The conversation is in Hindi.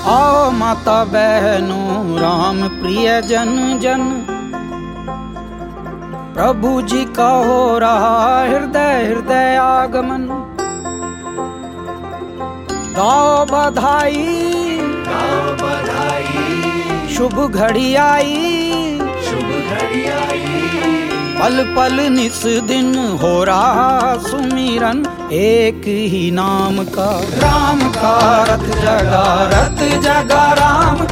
आओ माता बहनों राम प्रिय जन जन, प्रभु जी का हो रहा हृदय हृदय आगमन। गाओ बधाई गाओ बधाई, शुभ घड़ी आई, शुभ घड़ी आई। पल पल निस दिन हो रहा सुमिरन, एक ही नाम का राम का रथ जगा राम